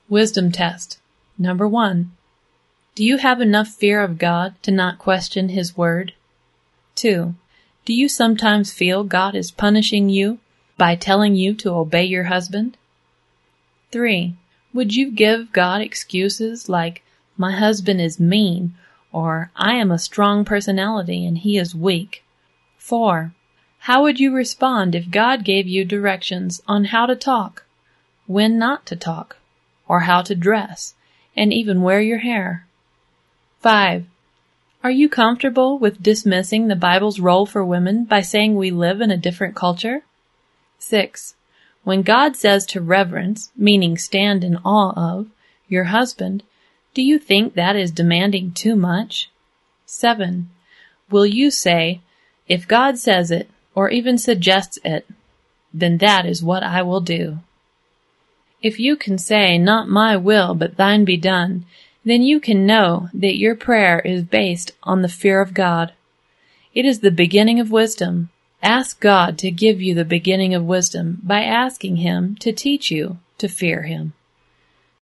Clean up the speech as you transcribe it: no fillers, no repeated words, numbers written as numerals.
Wisdom test. Number 1. Do you have enough fear of God to not question His Word? 2. Do you sometimes feel God is punishing you by telling you to obey your husband? 3. Would you give God excuses like, my husband is mean, or I am a strong personality and he is weak? 4. How would you respond if God gave you directions on how to talk, when not to talk, or how to dress, and even wear your hair? 5. Are you comfortable with dismissing the Bible's role for women by saying we live in a different culture? 6. When God says to reverence, meaning stand in awe of, your husband, do you think that is demanding too much? 7. Will you say, if God says it, or even suggests it, then that is what I will do? If you can say, not my will, but thine be done, then you can know that your prayer is based on the fear of God. It is the beginning of wisdom. Ask God to give you the beginning of wisdom by asking Him to teach you to fear Him.